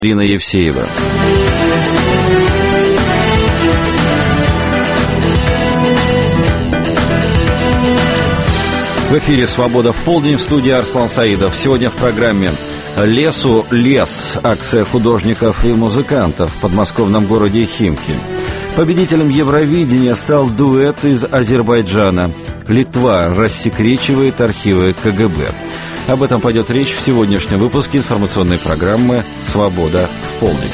Ирина Евсеева. В эфире «Свобода в полдень», в студии Арслан Саидов. Сегодня в программе «Лесу лес» – акция художников и музыкантов в подмосковном городе Химки. Победителем Евровидения стал дуэт из Азербайджана. Литва рассекречивает архивы КГБ. Об этом пойдет речь в сегодняшнем выпуске информационной программы «Свобода в полдень».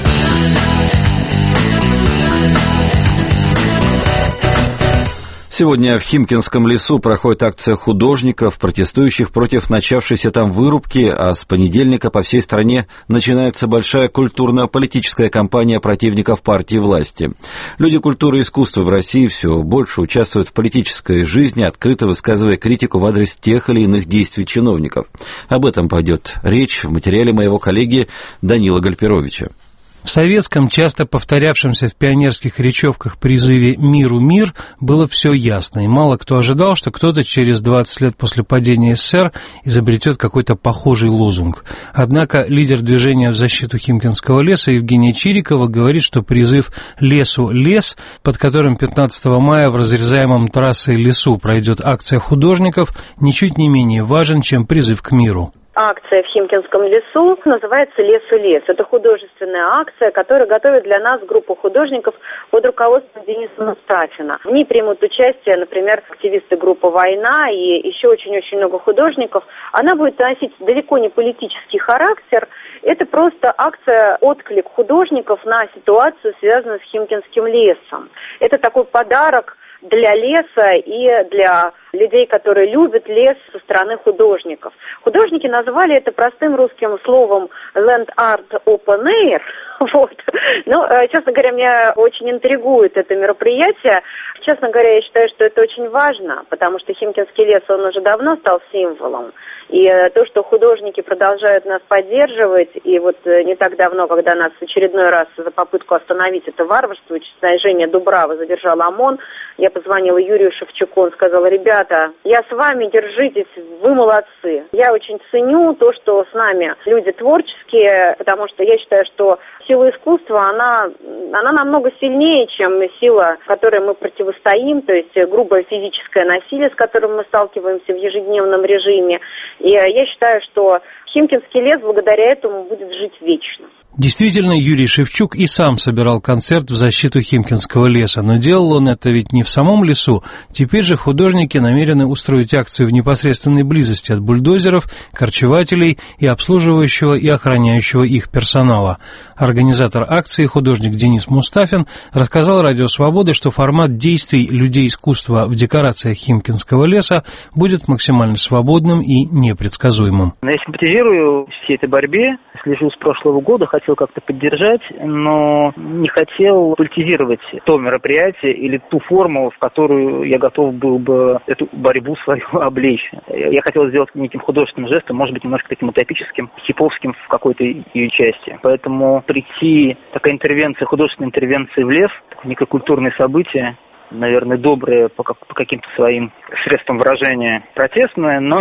Сегодня в Химкинском лесу проходит акция художников, протестующих против начавшейся там вырубки, а с понедельника по всей стране начинается большая культурно-политическая кампания противников партии власти. Люди культуры и искусства в России все больше участвуют в политической жизни, открыто высказывая критику в адрес тех или иных действий чиновников. Об этом пойдет речь в материале моего коллеги Данила Гальперовича. В советском, часто повторявшемся в пионерских речевках призыве «Миру мир» было все ясно, и мало кто ожидал, что кто-то через 20 лет после падения СССР изобретет какой-то похожий лозунг. Однако лидер движения в защиту Химкинского леса Евгения Чирикова говорит, что призыв «Лесу лес», под которым 15 мая в разрезаемом трассой лесу пройдет акция художников, ничуть не менее важен, чем призыв к миру. Акция в Химкинском лесу называется «Лесу лес». Это художественная акция, которую готовит для нас группа художников под руководством Дениса Мустафина. В ней примут участие, например, активисты группы «Война» и еще очень-очень много художников. Она будет носить далеко не политический характер. Это просто акция, отклик художников на ситуацию, связанную с Химкинским лесом. Это такой подарок для леса и для людей, которые любят лес со стороны художников. Художники назвали это простым русским словом «Land Art Open Air». Вот. Но, честно говоря, меня очень интригует это мероприятие. Честно говоря, я считаю, что это очень важно, потому что Химкинский лес, он уже давно стал символом. И то, что художники продолжают нас поддерживать, и вот не так давно, когда нас в очередной раз за попытку остановить это варварство, снижение Дубравы задержал ОМОН, я позвонила Юрию Шевчуку, он сказал: ребята, я с вами, держитесь, вы молодцы. Я очень ценю то, что с нами люди творческие, потому что я считаю, что сила искусства, она намного сильнее, чем сила, которой мы противостоим, то есть грубое физическое насилие, с которым мы сталкиваемся в ежедневном режиме. И я считаю, что Химкинский лес благодаря этому будет жить вечно. Действительно, Юрий Шевчук и сам собирал концерт в защиту Химкинского леса, но делал он это ведь не в самом лесу. Теперь же художники намерены устроить акцию в непосредственной близости от бульдозеров, корчевателей и обслуживающего и охраняющего их персонала. Организатор акции, художник Денис Мустафин, рассказал Радио Свободы, что формат действий людей искусства в декорациях Химкинского леса будет максимально свободным и непредсказуемым. Я симпатизирую всей этой борьбе, слежу с прошлого года, хотел как-то поддержать, но не хотел политизировать то мероприятие или ту форму, в которую я готов был бы эту борьбу свою облечь. Я хотел сделать неким художественным жестом, может быть, немножко таким утопическим, хиповским в какой-то ее части. Поэтому прийти, такая интервенция, художественная интервенция в лес, некое культурное событие, наверное, доброе по каким-то своим средствам выражения, протестное, но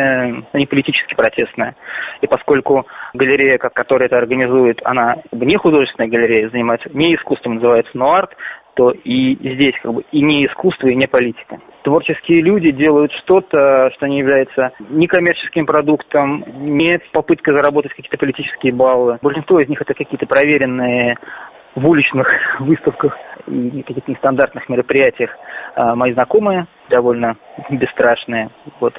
не политически протестное. И поскольку галерея, которая это организует, она не художественная галерея, занимается не искусством, называется, но арт, то и здесь и не искусство, и не политика. Творческие люди делают что-то, что не является ни коммерческим продуктом, не попыткой заработать какие-то политические баллы. Большинство из них это какие-то проверенные в уличных выставках и каких-то нестандартных мероприятиях мои знакомые, довольно бесстрашные.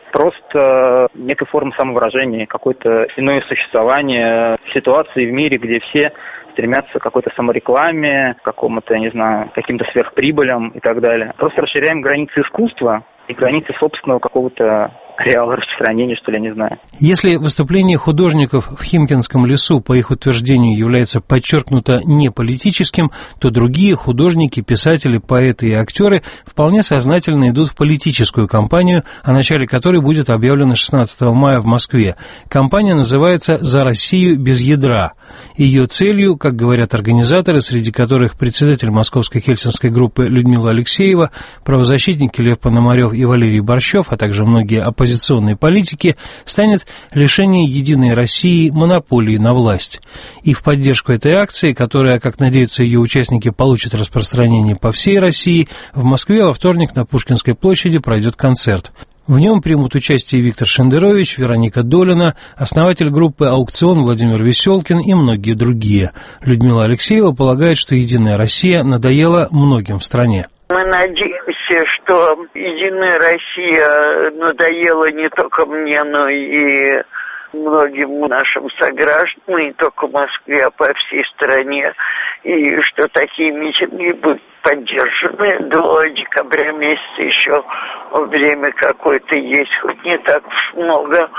Просто некая форма самовыражения, какое-то иное существование в ситуации в мире, где все стремятся к какой-то саморекламе, к какому-то, не знаю, каким-то сверхприбылям и так далее. Просто расширяем границы искусства и границы собственного какого-то реала распространения, что ли, не знаю. Если выступление художников в Химкинском лесу, по их утверждению, является подчеркнуто не политическим, то другие художники, писатели, поэты и актеры вполне сознательно идут в политическую кампанию, о начале которой будет объявлено 16 мая в Москве. Кампания называется «За Россию без ядра». Ее целью, как говорят организаторы, среди которых председатель Московской хельсинской группы Людмила Алексеева, правозащитники Лев Пономарев и Валерий Борщев, а также многие оппозиционные политики, станет лишение «Единой России» монополии на власть. И в поддержку этой акции, которая, как надеются ее участники, получит распространение по всей России, в Москве во вторник на Пушкинской площади пройдет концерт. В нем примут участие Виктор Шендерович, Вероника Долина, основатель группы «Аукцион» Владимир Веселкин и многие другие. Людмила Алексеева полагает, что «Единая Россия» надоела многим в стране. Мы надеемся, что «Единая Россия» надоела не только мне, но и многим нашим согражданам, не только в Москве, а по всей стране, и что такие митинги будут поддержаны до декабря месяца, еще время какое-то есть, хоть не так уж много,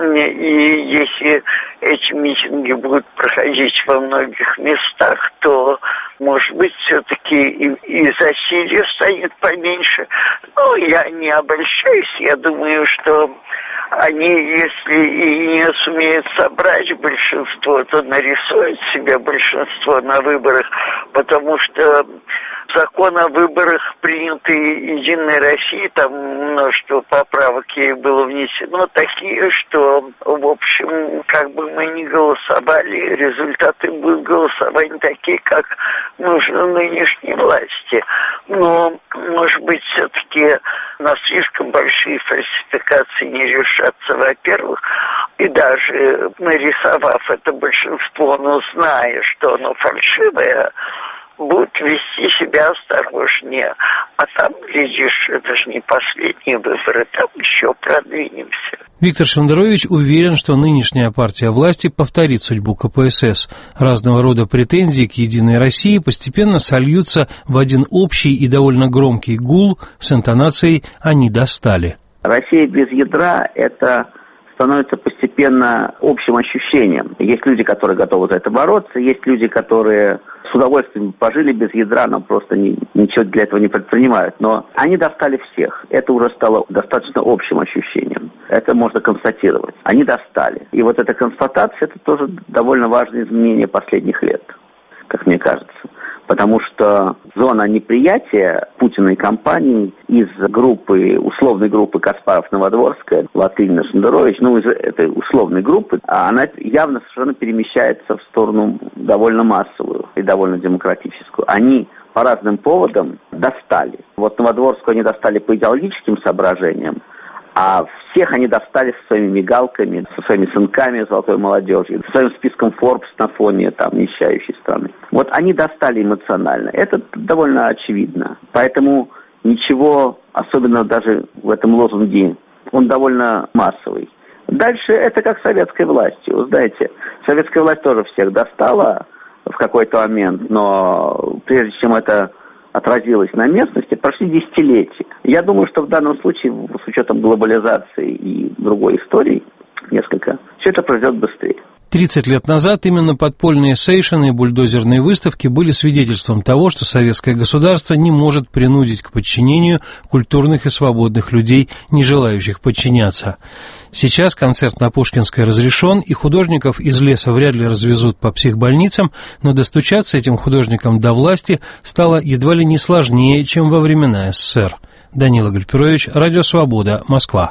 и если эти митинги будут проходить во многих местах, то, может быть, все-таки и засилие станет поменьше. Но я не обольщаюсь, я думаю, что они, если и не сумеют собрать большинство, то нарисуют себе большинство на выборах, потому что закон о выборах, принятый «Единой Россией», там множество поправок ей было внесено, такие, что, в общем, как бы мы ни голосовали, результаты будут голосования такие, как нужно нынешней власти. Но, может быть, все-таки на слишком большие фальсификации не решаться, во-первых, и даже нарисовав это большинство, но зная, что оно фальшивое, будут вести себя осторожнее. А там, глядишь, это же не последние выборы, там еще продвинемся. Виктор Шендерович уверен, что нынешняя партия власти повторит судьбу КПСС. Разного рода претензии к «Единой России» постепенно сольются в один общий и довольно громкий гул с интонацией «они достали». Россия без ядра – это становится постепенно общим ощущением. Есть люди, которые готовы за это бороться, есть люди, которые с удовольствием пожили без ядра, но просто ничего для этого не предпринимают. Но они достали всех. Это уже стало достаточно общим ощущением. Это можно констатировать. Они достали. И вот эта констатация – это тоже довольно важное изменение последних лет, как мне кажется. Потому что зона неприятия Путиной кампании из группы, условной группы Каспаров-Новодворская, Латынина, Шендерович, из этой условной группы, она явно совершенно перемещается в сторону довольно массовую и довольно демократическую. Они по разным поводам достали. Вот Новодворскую они достали по идеологическим соображениям, а всех они достали со своими мигалками, со своими сынками золотой молодежи, со своим списком Forbes на фоне нищающей страны. Вот они достали эмоционально. Это довольно очевидно. Поэтому ничего особенного даже в этом лозунге. Он довольно массовый. Дальше это как с советской властью. Вы знаете, советская власть тоже всех достала в какой-то момент, но прежде чем это отразилось на местности, прошли десятилетия. Я думаю, что в данном случае, с учетом глобализации и другой истории, несколько, все это произойдет быстрее. 30 лет назад именно подпольные сейшины и бульдозерные выставки были свидетельством того, что советское государство не может принудить к подчинению культурных и свободных людей, не желающих подчиняться. Сейчас концерт на Пушкинской разрешен, и художников из леса вряд ли развезут по психбольницам, но достучаться этим художникам до власти стало едва ли не сложнее, чем во времена СССР. Данила Гальперович, Радио Свобода, Москва.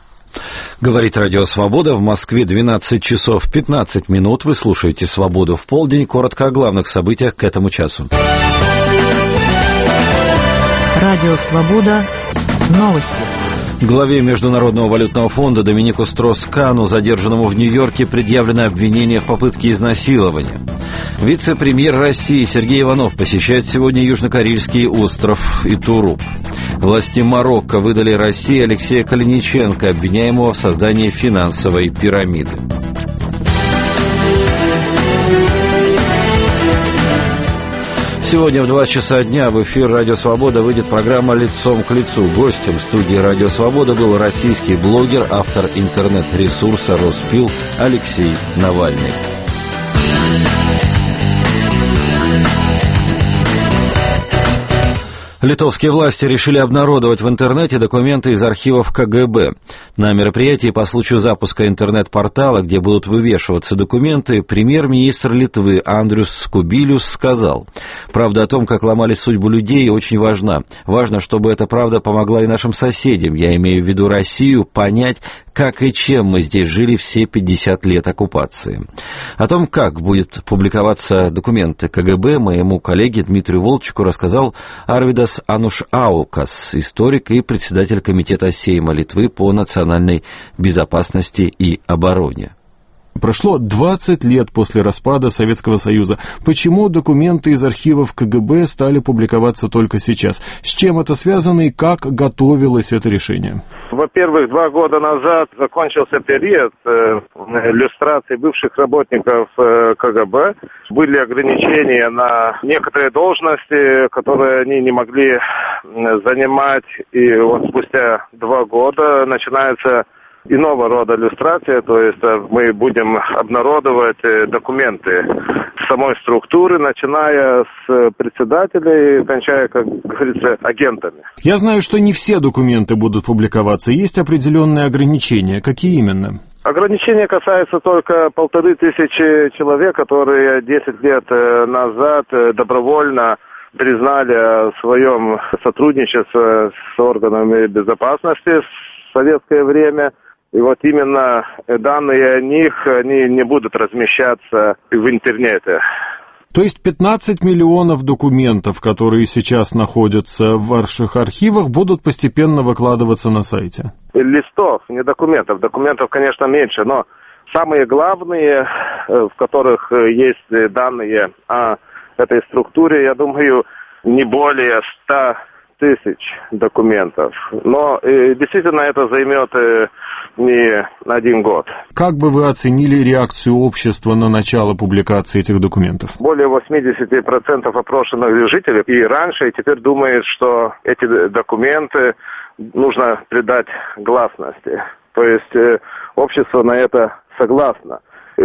Говорит Радио Свобода, в Москве 12 часов 15 минут. Вы слушаете «Свободу в полдень». Коротко о главных событиях к этому часу. Радио Свобода. Новости. Главе Международного валютного фонда Доминику Строс-Кану, задержанному в Нью-Йорке, предъявлено обвинение в попытке изнасилования. Вице-премьер России Сергей Иванов посещает сегодня южнокорейский остров Итуруп. Власти Марокко выдали России Алексея Калиниченко, обвиняемого в создании финансовой пирамиды. Сегодня в 2 часа дня в эфир «Радио Свобода» выйдет программа «Лицом к лицу». Гостем студии «Радио Свобода» был российский блогер, автор интернет-ресурса «Роспил» Алексей Навальный. Литовские власти решили обнародовать в интернете документы из архивов КГБ. На мероприятии по случаю запуска интернет-портала, где будут вывешиваться документы, премьер-министр Литвы Андрюс Кубилюс сказал: «Правда о том, как ломали судьбу людей, очень важна. Важно, чтобы эта правда помогла и нашим соседям, я имею в виду Россию, понять, как и чем мы здесь жили все 50 лет оккупации». О том, как будет публиковаться документы КГБ, моему коллеге Дмитрию Волчеку рассказал Арвидас Анушаукас, историк и председатель комитета Сейма Литвы по национальной безопасности и обороне. Прошло 20 лет после распада Советского Союза. Почему документы из архивов КГБ стали публиковаться только сейчас? С чем это связано и как готовилось это решение? Во-первых, 2 года назад закончился период люстрации бывших работников КГБ. Были ограничения на некоторые должности, которые они не могли занимать. И вот спустя 2 года начинается иного рода люстрация, то есть мы будем обнародовать документы самой структуры, начиная с председателей, кончая, как говорится, агентами. Я знаю, что не все документы будут публиковаться, есть определенные ограничения. Какие именно? Ограничения касаются только 1500 человек, которые 10 лет назад добровольно признали о своем сотрудничестве с органами безопасности в советское время. И вот именно данные о них, они не будут размещаться в интернете. То есть 15 миллионов документов, которые сейчас находятся в ваших архивах, будут постепенно выкладываться на сайте? Листов, не документов. Документов, конечно, меньше, но самые главные, в которых есть данные о этой структуре, я думаю, не более 100 тысяч документов. Но действительно это займет не 1 год. Как бы вы оценили реакцию общества на начало публикации этих документов? Более 80% опрошенных жителей и раньше, и теперь думают, что эти документы нужно придать гласности. То есть общество на это согласно. И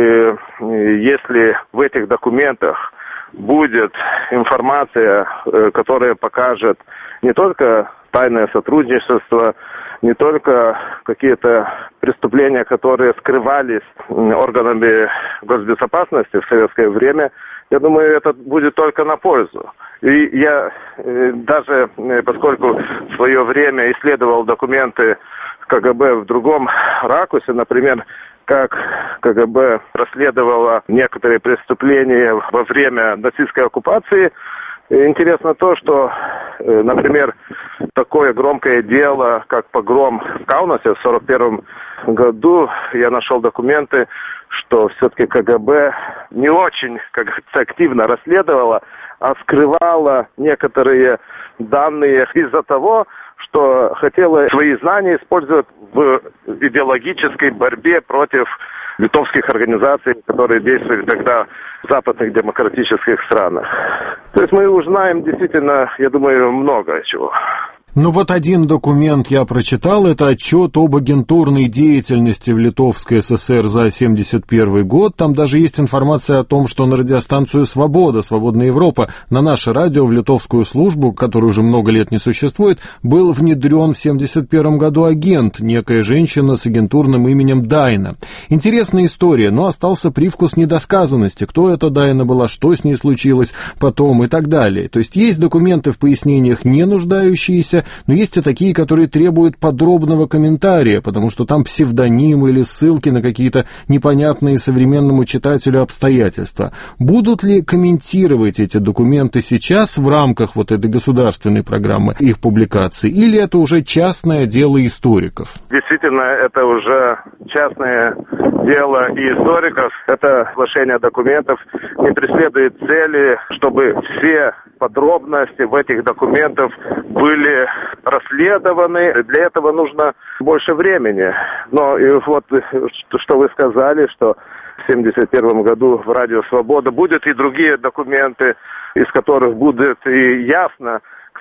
если в этих документах будет информация, которая покажет не только тайное сотрудничество, не только какие-то преступления, которые скрывались органами госбезопасности в советское время, я думаю, это будет только на пользу. И я даже, поскольку в свое время исследовал документы КГБ в другом ракурсе, например, как КГБ расследовало некоторые преступления во время нацистской оккупации. Интересно то, что, например, такое громкое дело, как погром в Каунасе в 1941 году, я нашел документы, что все-таки КГБ не очень, как говорится, активно расследовало, а скрывало некоторые данные из-за того, что хотела свои знания использовать в идеологической борьбе против литовских организаций, которые действовали тогда в западных демократических странах. То есть мы узнаем действительно, я думаю, много чего. Ну вот один документ я прочитал, это отчет об агентурной деятельности в Литовской ССР за 1971 год. Там даже есть информация о том, что на радиостанцию «Свобода», «Свободная Европа», на наше радио в литовскую службу, которая уже много лет не существует, был внедрен в 1971 году агент, некая женщина с агентурным именем Дайна. Интересная история, но остался привкус недосказанности. Кто эта Дайна была, что с ней случилось потом и так далее. То есть есть документы в пояснениях, не нуждающиеся, но есть и такие, которые требуют подробного комментария, потому что там псевдонимы или ссылки на какие-то непонятные современному читателю обстоятельства. Будут ли комментировать эти документы сейчас в рамках вот этой государственной программы их публикации, или это уже частное дело историков? Действительно, это уже частное дело и историков. Это оглашение документов не преследует цели, чтобы все подробности в этих документах были расследованы. Для этого нужно больше времени. Но и вот что вы сказали, что в 1971 году в Радио Свобода будут и другие документы, из которых будет и ясно,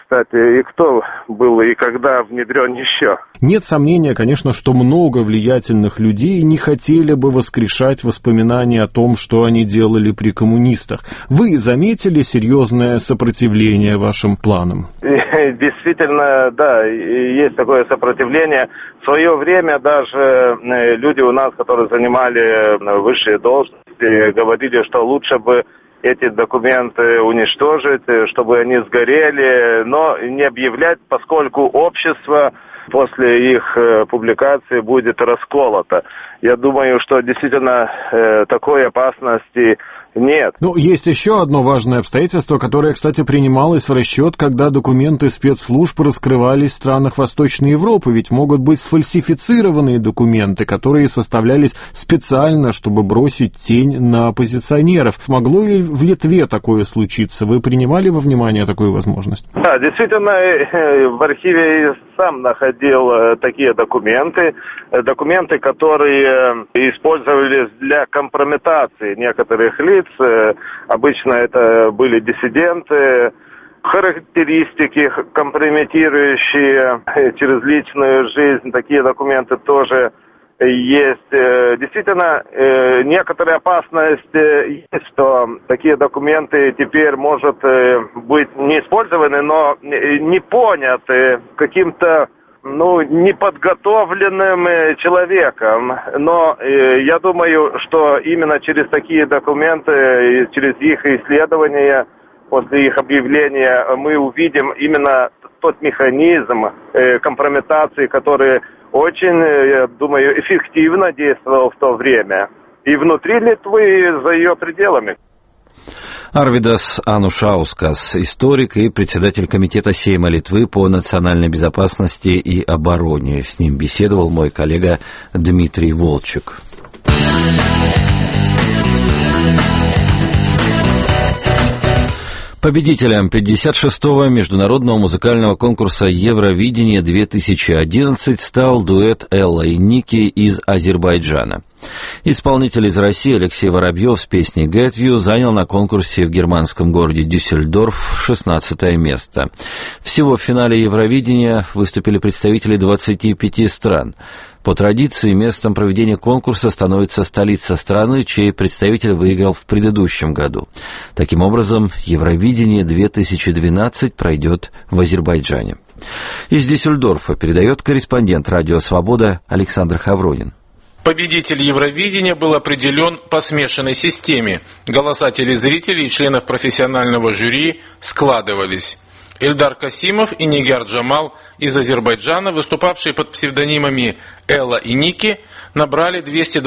кстати, и кто был и когда внедрен еще. Нет сомнения, конечно, что много влиятельных людей не хотели бы воскрешать воспоминания о том, что они делали при коммунистах. Вы заметили серьезное сопротивление вашим планам? Действительно, да, есть такое сопротивление. В свое время даже люди у нас, которые занимали высшие должности, говорили, что лучше бы эти документы уничтожить, чтобы они сгорели, но не объявлять, поскольку общество после их публикации будет расколото. Я думаю, что действительно такой опасности нет. Ну, есть еще одно важное обстоятельство, которое, кстати, принималось в расчет, когда документы спецслужб раскрывались в странах Восточной Европы, ведь могут быть сфальсифицированные документы, которые составлялись специально, чтобы бросить тень на оппозиционеров. Могло ли в Литве такое случиться? Вы принимали во внимание такую возможность? Да, действительно, в архиве сам находил такие документы, которые использовались для компрометации некоторых лиц. Обычно это были диссиденты, характеристики, компрометирующие через личную жизнь. Такие документы тоже есть. Действительно, некоторая опасность есть, что такие документы теперь может быть не использованы, но не поняты каким-то неподготовленным человеком. Но я думаю, что именно через такие документы, через их исследования, после их объявления, мы увидим именно тот механизм компрометации, который очень, я думаю, эффективно действовал в то время. И внутри Литвы, и за ее пределами. Арвидас Анушаускас, историк и председатель Комитета Сейма Литвы по национальной безопасности и обороне. С ним беседовал мой коллега Дмитрий Волчек. Победителем 56-го международного музыкального конкурса Евровидение-2011 стал дуэт Элла и Ники из Азербайджана. Исполнитель из России Алексей Воробьев с песней «Get You» занял на конкурсе в германском городе Дюссельдорф 16 место. Всего в финале Евровидения выступили представители 25 стран. По традиции, местом проведения конкурса становится столица страны, чей представитель выиграл в предыдущем году. Таким образом, Евровидение-2012 пройдет в Азербайджане. Из Дюссельдорфа передает корреспондент «Радио Свобода» Александр Хавронин. Победитель Евровидения был определен по смешанной системе. Голоса телезрителей и членов профессионального жюри складывались. Эльдар Касимов и Нигар Джамал из Азербайджана, выступавшие под псевдонимами Элла и Ники, набрали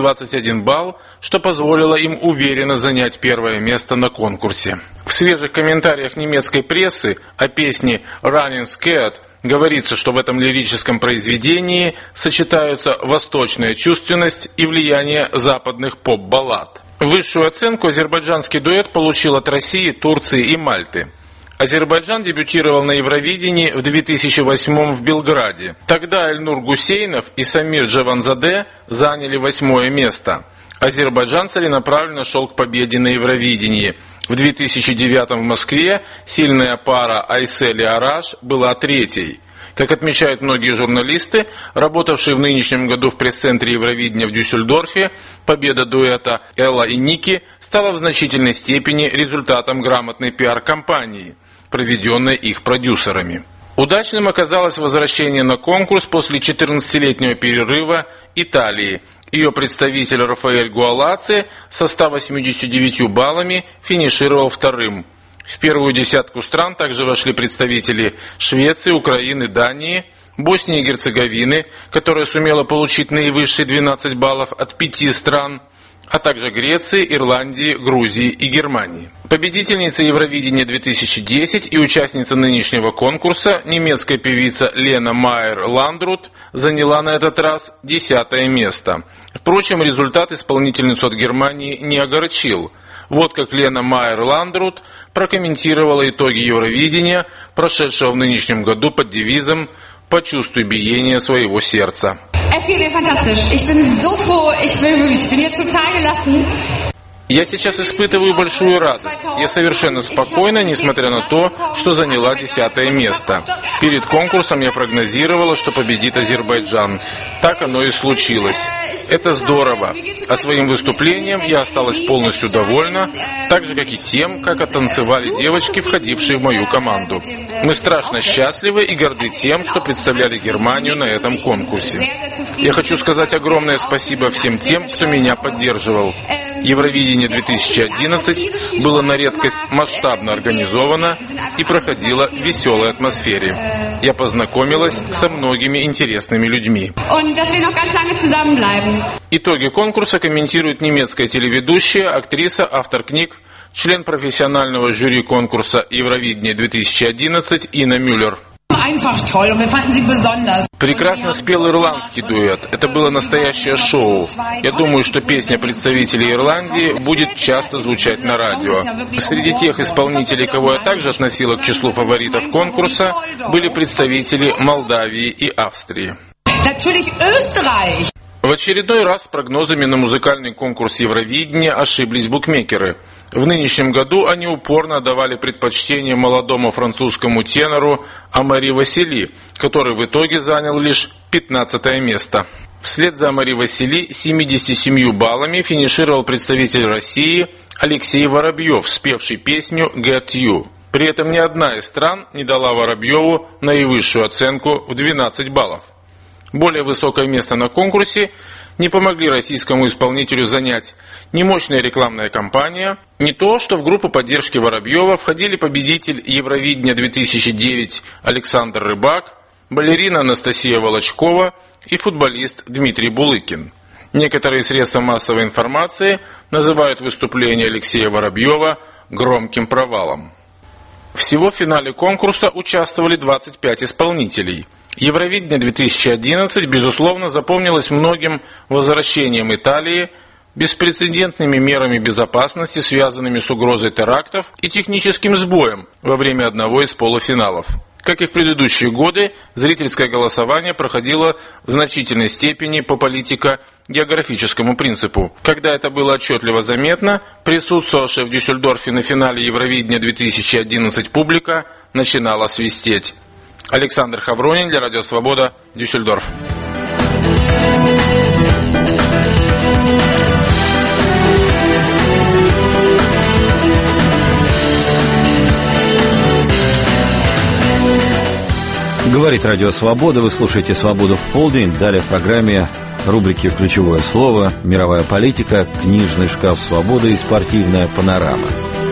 221 балл, что позволило им уверенно занять первое место на конкурсе. В свежих комментариях немецкой прессы о песне «Running Scared» говорится, что в этом лирическом произведении сочетаются восточная чувственность и влияние западных поп-баллад. Высшую оценку азербайджанский дуэт получил от России, Турции и Мальты. Азербайджан дебютировал на Евровидении в 2008 в Белграде. Тогда Эльнур Гусейнов и Самир Джаванзаде заняли 8 место. Азербайджан целенаправленно шел к победе на Евровидении. В 2009 в Москве сильная пара Айсель и Араш была третьей. Как отмечают многие журналисты, работавшие в нынешнем году в пресс-центре Евровидения в Дюссельдорфе, победа дуэта Элла и Ники стала в значительной степени результатом грамотной пиар-кампании, проведенной их продюсерами. Удачным оказалось возвращение на конкурс после 14-летнего перерыва Италии. Ее представитель Рафаэль Гуалаци со 189 баллами финишировал вторым. В первую десятку стран также вошли представители Швеции, Украины, Дании, Боснии и Герцеговины, которая сумела получить наивысшие 12 баллов от 5 стран, а также Греции, Ирландии, Грузии и Германии. Победительница Евровидения 2010 и участница нынешнего конкурса, немецкая певица Лена Майер-Ландрут, заняла на этот раз 10-е место. Впрочем, результат исполнительницу от Германии не огорчил. Вот как Лена Майер-Ландрут прокомментировала итоги Евровидения, прошедшего в нынешнем году под девизом «Почувствуй биение своего сердца». Я сейчас испытываю большую радость. Я совершенно спокойна, несмотря на то, что заняла 10-е место. Перед конкурсом я прогнозировала, что победит Азербайджан. Так оно и случилось. Это здорово. А своим выступлением я осталась полностью довольна, так же, как и тем, как оттанцевали девочки, входившие в мою команду. Мы страшно счастливы и горды тем, что представляли Германию на этом конкурсе. Я хочу сказать огромное спасибо всем тем, кто меня поддерживал. Евровидение 2011 было на редкость масштабно организовано и проходило в веселой атмосфере. Я познакомилась со многими интересными людьми. Итоги конкурса комментирует немецкая телеведущая, актриса, автор книг, член профессионального жюри конкурса Евровидение 2011 Инна Мюллер. Прекрасно спел ирландский дуэт. Это было настоящее шоу. Я думаю, что песня представителей Ирландии будет часто звучать на радио. Среди тех исполнителей, кого я также относила к числу фаворитов конкурса, были представители Молдавии и Австрии. В очередной раз с прогнозами на музыкальный конкурс Евровидения ошиблись букмекеры. В нынешнем году они упорно давали предпочтение молодому французскому тенору Амари Васили, который в итоге занял лишь 15-е место. Вслед за Амари Васили 77 баллами финишировал представитель России Алексей Воробьев, спевший песню «Get You». При этом ни одна из стран не дала Воробьеву наивысшую оценку в 12 баллов. Более высокое место на конкурсе не помогли российскому исполнителю занять ни мощная рекламная кампания, ни то, что в группу поддержки Воробьева входили победитель Евровидения 2009 Александр Рыбак, балерина Анастасия Волочкова и футболист Дмитрий Булыкин. Некоторые средства массовой информации называют выступление Алексея Воробьева громким провалом. Всего в финале конкурса участвовали 25 исполнителей. Евровидение 2011, безусловно, запомнилось многим возвращением Италии, беспрецедентными мерами безопасности, связанными с угрозой терактов и техническим сбоем во время одного из полуфиналов. Как и в предыдущие годы, зрительское голосование проходило в значительной степени по политико-географическому принципу. Когда это было отчетливо заметно, присутствовавшая в Дюссельдорфе на финале Евровидения 2011 публика начинала свистеть. Александр Хавронин для Радио Свобода, Дюссельдорф. Говорит Радио Свобода, вы слушаете «Свободу в полдень». Далее в программе рубрики «Ключевое слово», «Мировая политика», «Книжный шкаф Свободы» и «Спортивная панорама».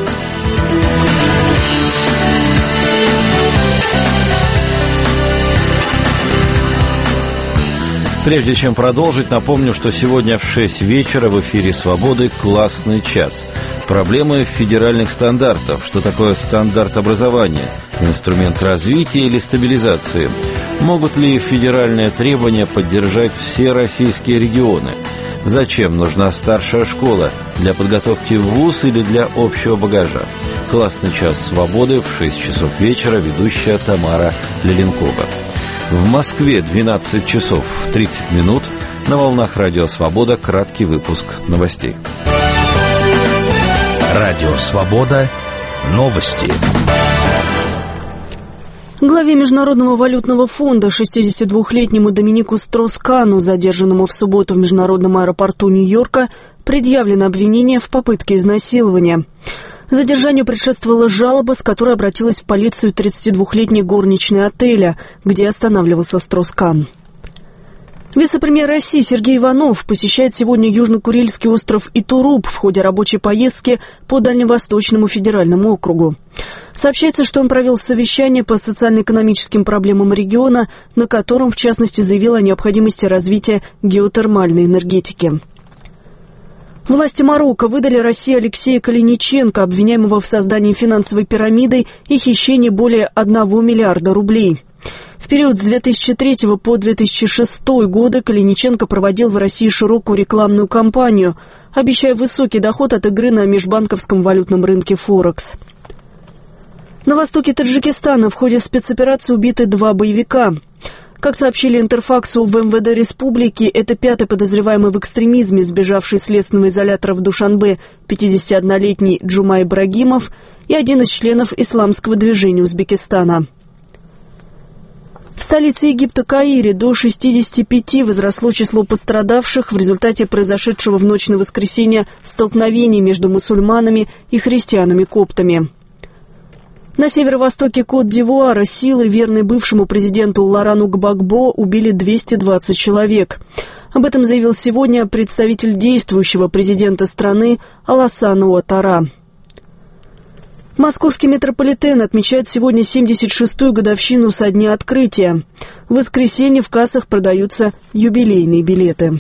Прежде чем продолжить, напомню, что сегодня в 6 вечера в эфире «Свободы» «Классный час». Проблемы федеральных стандартов. Что такое стандарт образования? Инструмент развития или стабилизации? Могут ли федеральные требования поддержать все российские регионы? Зачем нужна старшая школа? Для подготовки в вуз или для общего багажа? «Классный час свободы» в 6 часов вечера. Ведущая Тамара Леленкова. В Москве 12 часов 30 минут. На волнах Радио Свобода краткий выпуск новостей. Радио Свобода. Новости. Главе Международного валютного фонда 62-летнему Доминику Строс-Кану, задержанному в субботу в международном аэропорту Нью-Йорка, предъявлено обвинение в попытке изнасилования. Задержанию предшествовала жалоба, с которой обратилась в полицию 32-летняя горничная отеля, где останавливался Строс-Кан. Вице-премьер России Сергей Иванов посещает сегодня Южно-Курильский остров Итуруп в ходе рабочей поездки по Дальневосточному федеральному округу. Сообщается, что он провел совещание по социально-экономическим проблемам региона, на котором, в частности, заявил о необходимости развития геотермальной энергетики. Власти Марокко выдали России Алексея Калиниченко, обвиняемого в создании финансовой пирамиды и хищении более 1 миллиарда рублей. В период с 2003 по 2006 годы Калиниченко проводил в России широкую рекламную кампанию, обещая высокий доход от игры на межбанковском валютном рынке Форекс. На востоке Таджикистана в ходе спецоперации убиты 2 боевика. Как сообщили Интерфаксу в МВД Республики, это 5-й подозреваемый в экстремизме, сбежавший из следственного изолятора в Душанбе 51-летний Джумай Ибрагимов и один из членов исламского движения Узбекистана. В столице Египта Каире до 65 возросло число пострадавших в результате произошедшего в ночь на воскресенье столкновений между мусульманами и христианами-коптами. На северо-востоке Кот-д'Ивуара силы, верные бывшему президенту Лорану Гбагбо, убили 220 человек. Об этом заявил сегодня представитель действующего президента страны Алассана Уаттара. Московский метрополитен отмечает сегодня 76-ю годовщину со дня открытия. В воскресенье в кассах продаются юбилейные билеты.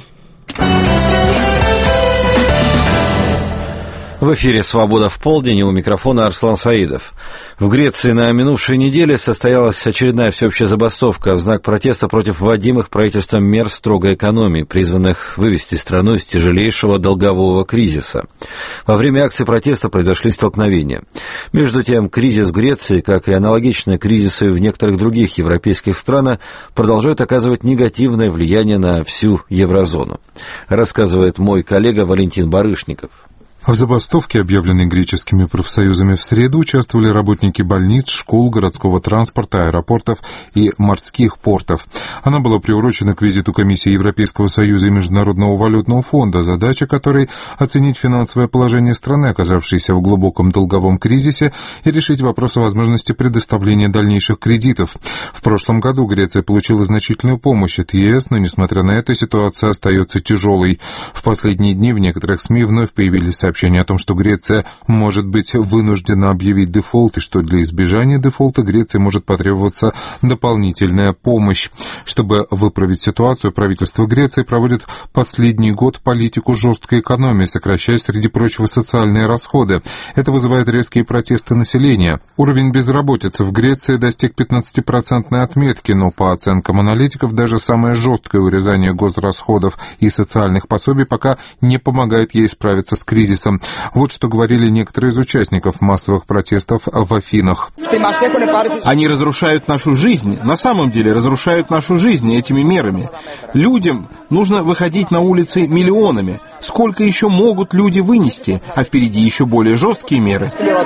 В эфире «Свобода в полдень», у микрофона Арслан Саидов. В Греции на минувшей неделе состоялась очередная всеобщая забастовка в знак протеста против вводимых правительством мер строгой экономии, призванных вывести страну из тяжелейшего долгового кризиса. Во время акции протеста произошли столкновения. Между тем, кризис в Греции, как и аналогичные кризисы в некоторых других европейских странах, продолжают оказывать негативное влияние на всю еврозону, рассказывает мой коллега Валентин Барышников. В забастовке, объявленной греческими профсоюзами в среду, участвовали работники больниц, школ, городского транспорта, аэропортов и морских портов. Она была приурочена к визиту Комиссии Европейского Союза и Международного валютного фонда, задача которой – оценить финансовое положение страны, оказавшейся в глубоком долговом кризисе, и решить вопрос о возможности предоставления дальнейших кредитов. В прошлом году Греция получила значительную помощь от ЕС, но, несмотря на это, ситуация остается тяжелой. В последние дни в некоторых СМИ вновь появились сообщение о том, что Греция может быть вынуждена объявить дефолт, и что для избежания дефолта Греции может потребоваться дополнительная помощь. Чтобы выправить ситуацию, правительство Греции проводит последний год политику жесткой экономии, сокращая, среди прочего, социальные расходы. Это вызывает резкие протесты населения. Уровень безработицы в Греции достиг 15% отметки, но, по оценкам аналитиков, даже самое жесткое урезание госрасходов и социальных пособий пока не помогает ей справиться с кризисом. Вот что говорили некоторые из участников массовых протестов в Афинах. Они разрушают нашу жизнь, на самом деле разрушают нашу жизнь этими мерами. Людям нужно выходить на улицы миллионами. Сколько еще могут люди вынести, а впереди еще более жесткие меры?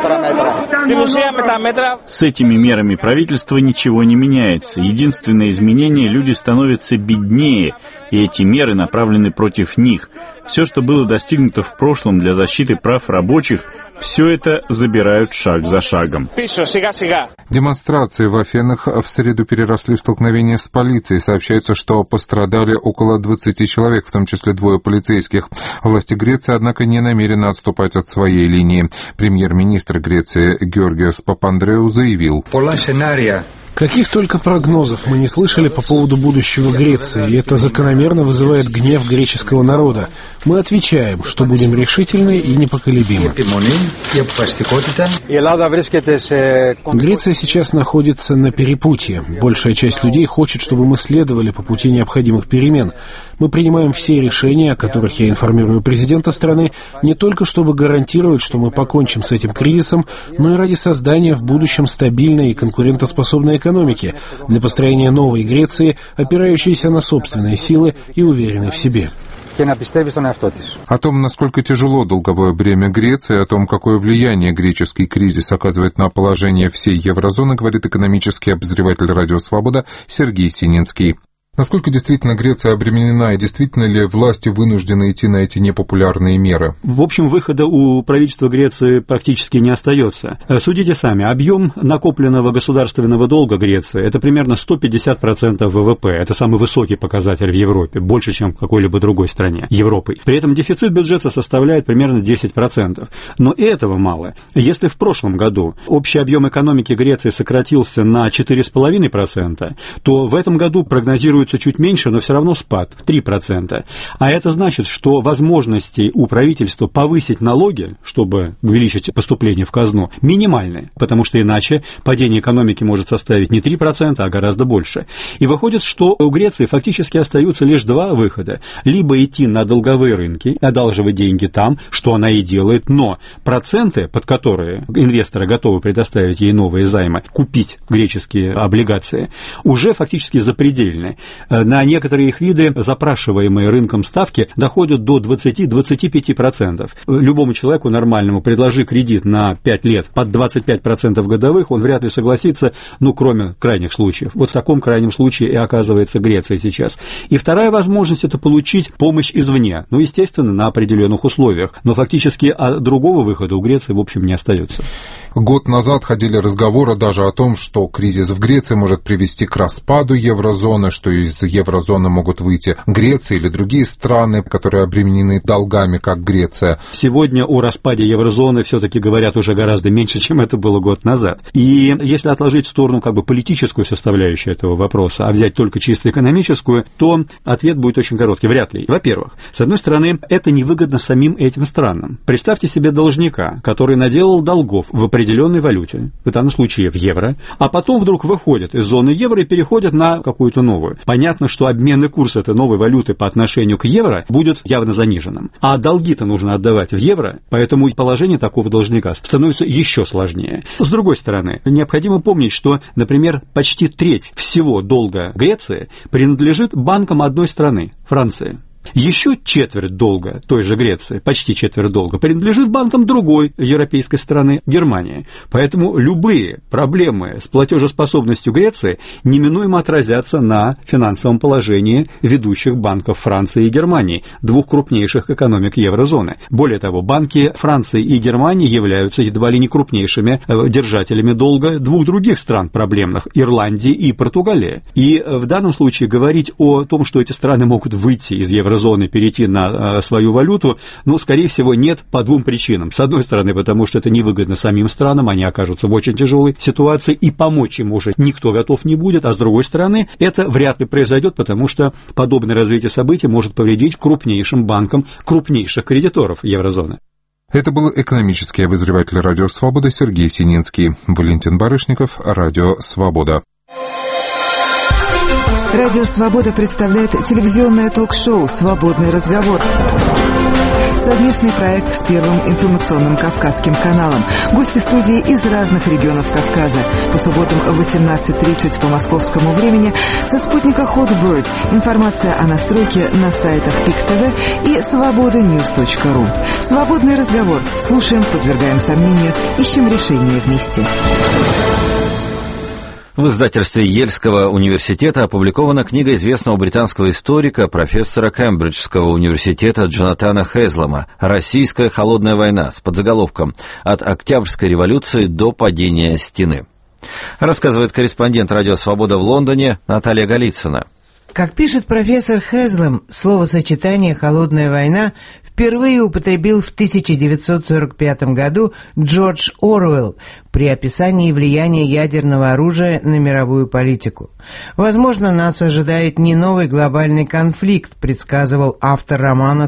С этими мерами правительства ничего не меняется. Единственное изменение — люди становятся беднее, и эти меры направлены против них. Все, что было достигнуто в прошлом для защиты прав рабочих, все это забирают шаг за шагом. Демонстрации в Афинах в среду переросли в столкновение с полицией. Сообщается, что пострадали около 20 человек, в том числе 2 полицейских. Власти Греции, однако, не намерены отступать от своей линии. Премьер-министр Греции Георгиос Папандреу заявил: каких только прогнозов мы не слышали по поводу будущего Греции, и это закономерно вызывает гнев греческого народа. Мы отвечаем, что будем решительны и непоколебимы. Греция сейчас находится на перепутье. Большая часть людей хочет, чтобы мы следовали по пути необходимых перемен. Мы принимаем все решения, о которых я информирую президента страны, не только чтобы гарантировать, что мы покончим с этим кризисом, но и ради создания в будущем стабильной и конкурентоспособной экономики, для построения новой Греции, опирающейся на собственные силы и уверенной в себе. О том, насколько тяжело долговое бремя Греции, о том, какое влияние греческий кризис оказывает на положение всей еврозоны, говорит экономический обозреватель «Радио Свобода» Сергей Сининский. Насколько действительно Греция обременена, и действительно ли власти вынуждены идти на эти непопулярные меры? В общем, выхода у правительства Греции практически не остается. Судите сами, объем накопленного государственного долга Греции – это примерно 150% ВВП. Это самый высокий показатель в Европе, больше, чем в какой-либо другой стране Европы. При этом дефицит бюджета составляет примерно 10%. Но и этого мало. Если в прошлом году общий объем экономики Греции сократился на 4,5%, то в этом году прогнозируют становится чуть меньше, но все равно спад в 3%. А это значит, что возможности у правительства повысить налоги, чтобы увеличить поступление в казну, минимальны, потому что иначе падение экономики может составить не 3%, а гораздо больше. И выходит, что у Греции фактически остаются лишь два выхода. Либо идти на долговые рынки, одалживать деньги там, что она и делает, но проценты, под которые инвесторы готовы предоставить ей новые займы, купить греческие облигации, уже фактически запредельны. На некоторые их виды запрашиваемые рынком ставки доходят до 20-25%. Любому человеку нормальному предложи кредит на 5 лет под 25% годовых, он вряд ли согласится, кроме крайних случаев. Вот в таком крайнем случае и оказывается Греция сейчас. И вторая возможность – это получить помощь извне, естественно, на определенных условиях, но фактически другого выхода у Греции, в общем, не остается. Год назад ходили разговоры даже о том, что кризис в Греции может привести к распаду еврозоны, что из еврозоны могут выйти Греция или другие страны, которые обременены долгами, как Греция. Сегодня о распаде еврозоны все-таки говорят уже гораздо меньше, чем это было год назад. И если отложить в сторону политическую составляющую этого вопроса, а взять только чисто экономическую, то ответ будет очень короткий. Вряд ли. Во-первых, с одной стороны, это невыгодно самим этим странам. Представьте себе должника, который наделал долгов в определенной валюте, в данном случае в евро, а потом вдруг выходит из зоны евро и переходит на какую-то новую. Понятно, что обменный курс этой новой валюты по отношению к евро будет явно заниженным. А долги-то нужно отдавать в евро, поэтому положение такого должника становится еще сложнее. С другой стороны, необходимо помнить, что, например, почти треть всего долга Греции принадлежит банкам одной страны – Франции. Еще четверть долга той же Греции, почти четверть долга, принадлежит банкам другой европейской страны, Германии. Поэтому любые проблемы с платежеспособностью Греции неминуемо отразятся на финансовом положении ведущих банков Франции и Германии, двух крупнейших экономик еврозоны. Более того, банки Франции и Германии являются едва ли не крупнейшими держателями долга двух других стран проблемных – Ирландии и Португалии. И в данном случае говорить о том, что эти страны могут выйти из еврозоны, перейти на свою валюту, скорее всего, нет по двум причинам. С одной стороны, потому что это невыгодно самим странам, они окажутся в очень тяжелой ситуации, и помочь им уже никто готов не будет, а с другой стороны, это вряд ли произойдет, потому что подобное развитие событий может повредить крупнейшим банкам крупнейших кредиторов еврозоны. Это был экономический обозреватель «Радио Свобода» Сергей Сининский. Валентин Барышников, «Радио Свобода». Радио «Свобода» представляет телевизионное ток-шоу «Свободный разговор». Совместный проект с Первым информационным Кавказским каналом. Гости студии из разных регионов Кавказа. По субботам в 18:30 по московскому времени со спутника Hotbird. Информация о настройке на сайтах PIK-TV и svobodanews.ru. Свободный разговор. Слушаем, подвергаем сомнению, ищем решение вместе. В издательстве Ельского университета опубликована книга известного британского историка, профессора Кембриджского университета Джонатана Хезлема «Российская холодная война» с подзаголовком «От Октябрьской революции до падения стены». Рассказывает корреспондент «Радио Свобода» в Лондоне Наталья Голицына. Как пишет профессор Хезлем, словосочетание «холодная война» впервые употребил в 1945 году Джордж Оруэлл при описании влияния ядерного оружия на мировую политику. «Возможно, нас ожидает не новый глобальный конфликт», предсказывал автор романа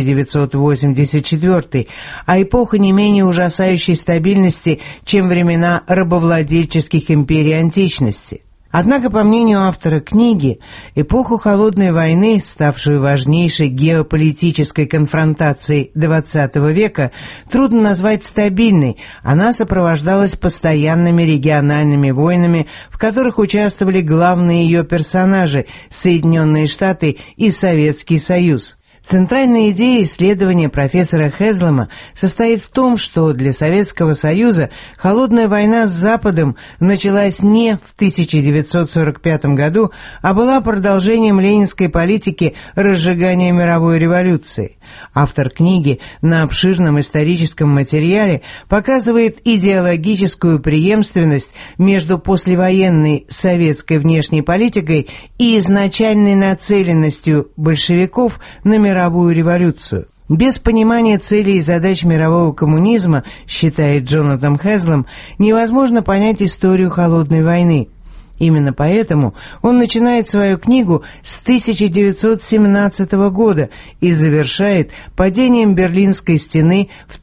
1984, а эпоха не менее ужасающей стабильности, чем времена рабовладельческих империй античности. Однако, по мнению автора книги, эпоху Холодной войны, ставшую важнейшей геополитической конфронтацией XX века, трудно назвать стабильной. Она сопровождалась постоянными региональными войнами, в которых участвовали главные ее персонажи – Соединенные Штаты и Советский Союз. Центральная идея исследования профессора Хезлема состоит в том, что для Советского Союза холодная война с Западом началась не в 1945 году, а была продолжением ленинской политики разжигания мировой революции. Автор книги на обширном историческом материале показывает идеологическую преемственность между послевоенной советской внешней политикой и изначальной нацеленностью большевиков на мировую революцию. Без понимания целей и задач мирового коммунизма, считает Джонатан Хезлем, невозможно понять историю Холодной войны. Именно поэтому он начинает свою книгу с 1917 года и завершает падением Берлинской стены в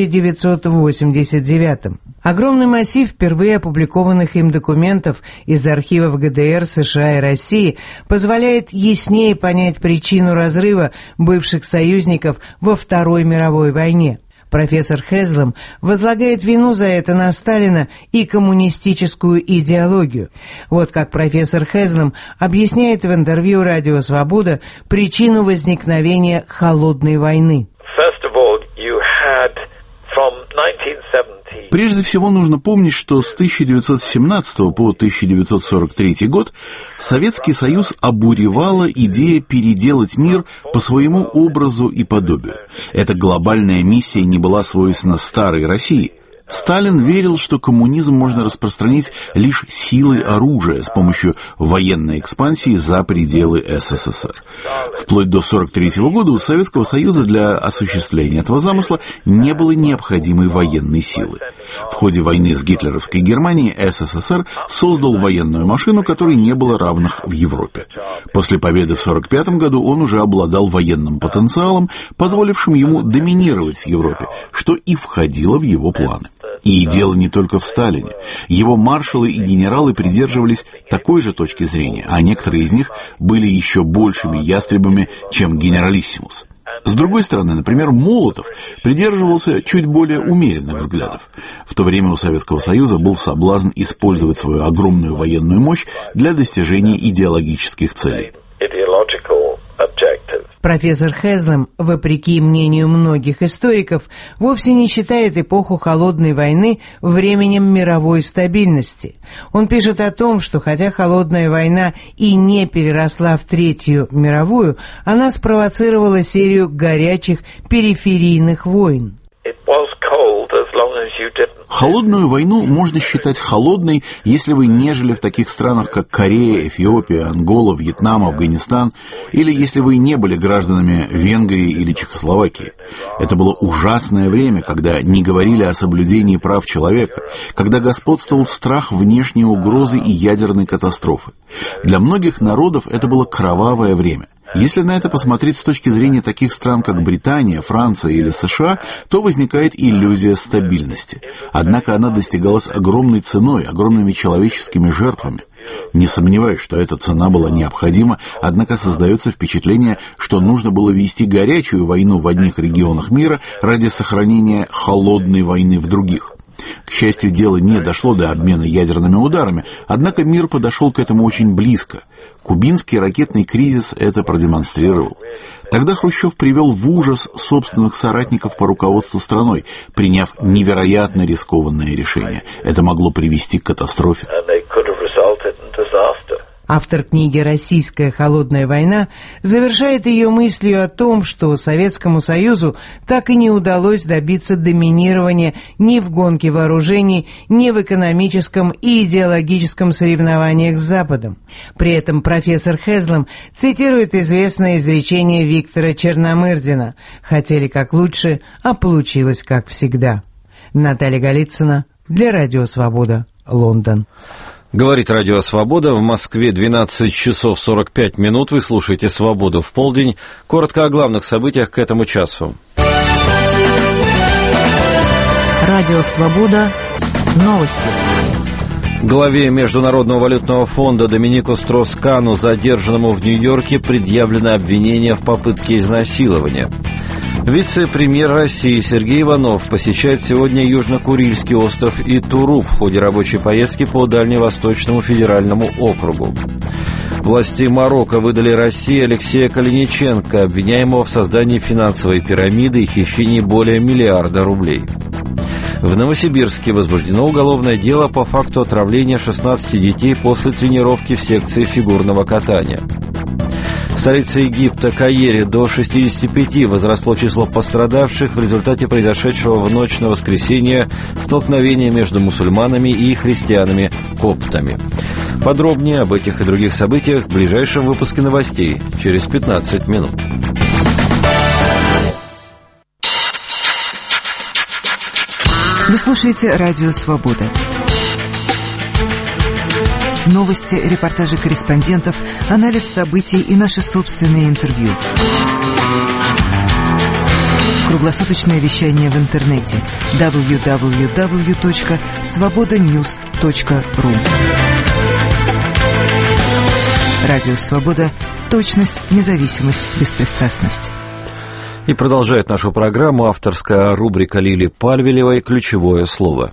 1989. Огромный массив впервые опубликованных им документов из архивов ГДР, США и России позволяет яснее понять причину разрыва бывших союзников во Второй мировой войне. Профессор Хезлем возлагает вину за это на Сталина и коммунистическую идеологию. Вот как профессор Хезлем объясняет в интервью «Радио Свобода» причину возникновения холодной войны. Прежде всего нужно помнить, что с 1917 по 1943 год Советский Союз обуревала идея переделать мир по своему образу и подобию. Эта глобальная миссия не была свойственна старой России. Сталин верил, что коммунизм можно распространить лишь силой оружия с помощью военной экспансии за пределы СССР. Вплоть до 1943 года у Советского Союза для осуществления этого замысла не было необходимой военной силы. В ходе войны с гитлеровской Германией СССР создал военную машину, которой не было равных в Европе. После победы в 1945 году он уже обладал военным потенциалом, позволившим ему доминировать в Европе, что и входило в его планы. И дело не только в Сталине. Его маршалы и генералы придерживались такой же точки зрения, а некоторые из них были еще большими ястребами, чем генералиссимус. С другой стороны, например, Молотов придерживался чуть более умеренных взглядов. В то время у Советского Союза был соблазн использовать свою огромную военную мощь для достижения идеологических целей. Профессор Хезлем, вопреки мнению многих историков, вовсе не считает эпоху Холодной войны временем мировой стабильности. Он пишет о том, что хотя Холодная война и не переросла в Третью мировую, она спровоцировала серию горячих периферийных войн. Холодную войну можно считать холодной, если вы не жили в таких странах, как Корея, Эфиопия, Ангола, Вьетнам, Афганистан, или если вы не были гражданами Венгрии или Чехословакии. Это было ужасное время, когда не говорили о соблюдении прав человека, когда господствовал страх внешней угрозы и ядерной катастрофы. Для многих народов это было кровавое время. Если на это посмотреть с точки зрения таких стран, как Британия, Франция или США, то возникает иллюзия стабильности. Однако она достигалась огромной ценой, огромными человеческими жертвами. Не сомневаюсь, что эта цена была необходима, однако создается впечатление, что нужно было вести горячую войну в одних регионах мира ради сохранения холодной войны в других. К счастью, дело не дошло до обмена ядерными ударами, однако мир подошел к этому очень близко. Кубинский ракетный кризис это продемонстрировал. Тогда Хрущев привел в ужас собственных соратников по руководству страной, приняв невероятно рискованное решение. Это могло привести к катастрофе. Автор книги «Российская холодная война» завершает ее мыслью о том, что Советскому Союзу так и не удалось добиться доминирования ни в гонке вооружений, ни в экономическом и идеологическом соревнованиях с Западом. При этом профессор Хезлем цитирует известное изречение Виктора Черномырдина: «Хотели как лучше, а получилось как всегда». Наталья Голицына для Радио Свобода, Лондон. Говорит Радио Свобода. В Москве 12 часов 45 минут. Вы слушаете «Свободу в полдень». Коротко о главных событиях к этому часу. Радио Свобода. Новости. Главе Международного валютного фонда Доминику Строс-Кану, задержанному в Нью-Йорке, предъявлено обвинение в попытке изнасилования. Вице-премьер России Сергей Иванов посещает сегодня Южно-Курильский остров и Туру в ходе рабочей поездки по Дальневосточному федеральному округу. Власти Марокко выдали России Алексея Калиниченко, обвиняемого в создании финансовой пирамиды и хищении более миллиарда рублей. В Новосибирске возбуждено уголовное дело по факту отравления 16 детей после тренировки в секции фигурного катания. В столице Египта Каире до 65 возросло число пострадавших в результате произошедшего в ночь на воскресенье столкновения между мусульманами и христианами-коптами. Подробнее об этих и других событиях в ближайшем выпуске новостей через 15 минут. Вы слушаете «Радио Свобода». Новости, репортажи корреспондентов, анализ событий и наши собственные интервью. Круглосуточное вещание в интернете www.svobodanews.ru. Радио «Свобода». Точность, независимость, беспристрастность. И продолжает нашу программу авторская рубрика Лили Пальвелевой «Ключевое слово».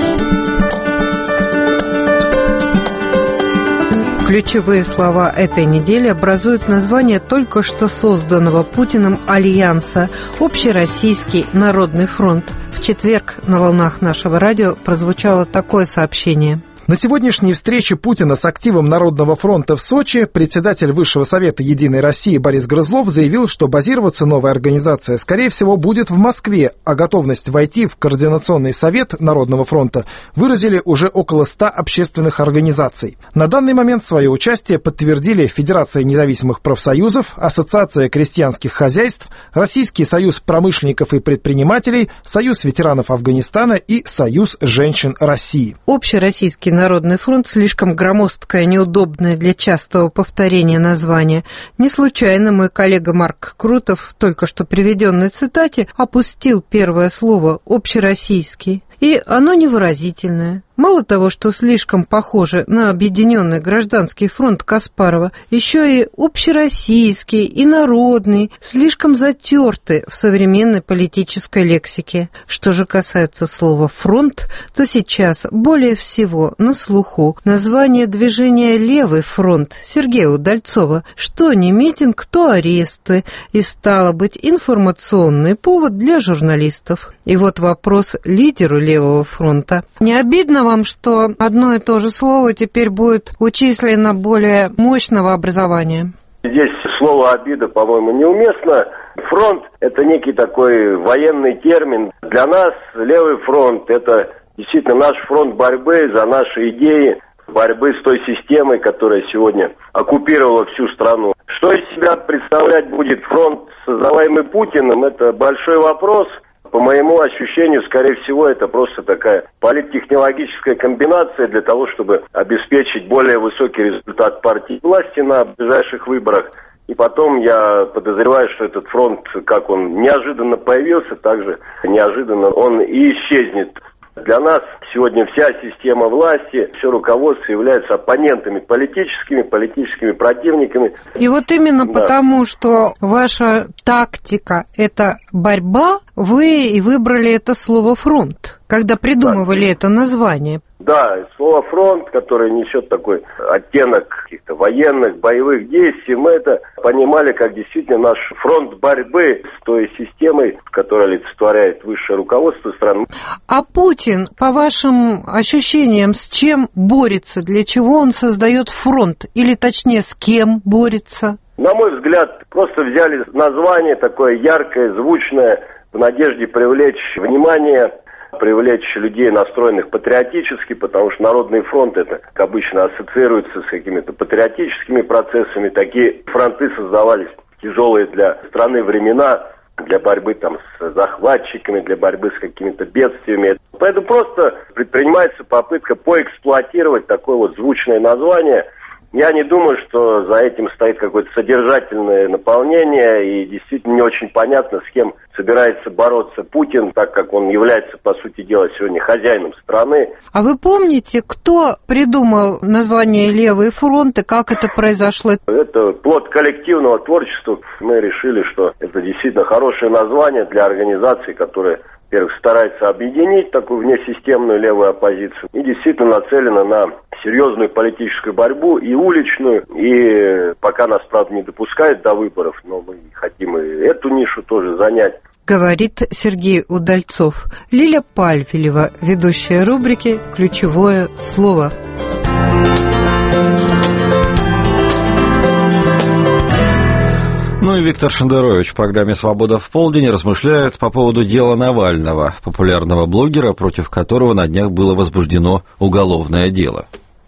Ключевые слова этой недели образуют название только что созданного Путиным альянса «Общероссийский народный фронт». В четверг на волнах нашего радио прозвучало такое сообщение. На сегодняшней встрече Путина с активом Народного фронта в Сочи председатель Высшего совета «Единой России» Борис Грызлов заявил, что базироваться новая организация, скорее всего, будет в Москве, а готовность войти в Координационный совет Народного фронта выразили уже около 100 общественных организаций. На данный момент свое участие подтвердили Федерация независимых профсоюзов, Ассоциация крестьянских хозяйств, Российский союз промышленников и предпринимателей, Союз ветеранов Афганистана и Союз женщин России. Общероссийский Народный фронт слишком громоздкое, неудобное для частого повторения название. Не случайно мой коллега Марк Крутов в только что приведенной цитате опустил первое слово «общероссийский». И оно невыразительное. Мало того, что слишком похоже на Объединенный гражданский фронт Каспарова, еще и общероссийский и народный, слишком затерты в современной политической лексике. Что же касается слова «фронт», то сейчас более всего на слуху название движения «Левый фронт» Сергея Удальцова, что не митинг, то аресты, и стало быть информационный повод для журналистов. И вот вопрос лидеру Левого фронта. Не обидно вам, что одно и то же слово теперь будет учислено более мощного образования? Здесь слово «обида», по-моему, неуместно. Фронт – это некий такой военный термин. Для нас Левый фронт – это действительно наш фронт борьбы за наши идеи, борьбы с той системой, которая сегодня оккупировала всю страну. Что из себя представлять будет фронт, создаваемый Путиным, это большой вопрос. По моему ощущению, скорее всего, это просто такая политтехнологическая комбинация для того, чтобы обеспечить более высокий результат партии власти на ближайших выборах. И потом я подозреваю, что этот фронт, как он неожиданно появился, также неожиданно он и исчезнет. Для нас сегодня вся система власти, все руководство являются оппонентами политическими противниками. И вот именно потому, что ваша тактика – это борьба, вы и выбрали это слово «фронт», когда придумывали это название. Да, слово «фронт», которое несет такой оттенок каких-то военных, боевых действий, мы это понимали как действительно наш фронт борьбы с той системой, которая олицетворяет высшее руководство страны. А Путин, по вашим ощущениям, с чем борется? Для чего он создает фронт? Или, точнее, с кем борется? На мой взгляд, просто взяли название такое яркое, звучное, в надежде привлечь внимание, привлечь людей, настроенных патриотически, потому что Народный фронт это, как обычно, ассоциируется с какими-то патриотическими процессами. Такие фронты создавались тяжелые для страны времена, для борьбы там с захватчиками, для борьбы с какими-то бедствиями. Поэтому просто предпринимается попытка поэксплуатировать такое вот звучное название. Я не думаю, что за этим стоит какое-то содержательное наполнение, и действительно не очень понятно, с кем собирается бороться Путин, так как он является, по сути дела, сегодня хозяином страны. А вы помните, кто придумал название «Левый фронт» и как это произошло? Это плод коллективного творчества. Мы решили, что это действительно хорошее название для организации, которая, во-первых, старается объединить такую внесистемную левую оппозицию и действительно нацелена на серьезную политическую борьбу и уличную, и пока нас, правда, не допускают до выборов, но мы хотим и эту нишу тоже занять. Говорит Сергей Удальцов. Лиля Пальвелева, ведущая рубрики «Ключевое слово». Ну и Виктор Шендерович в программе «Свобода в полдень» размышляет по поводу дела Навального, популярного блогера, против которого на днях было возбуждено уголовное дело.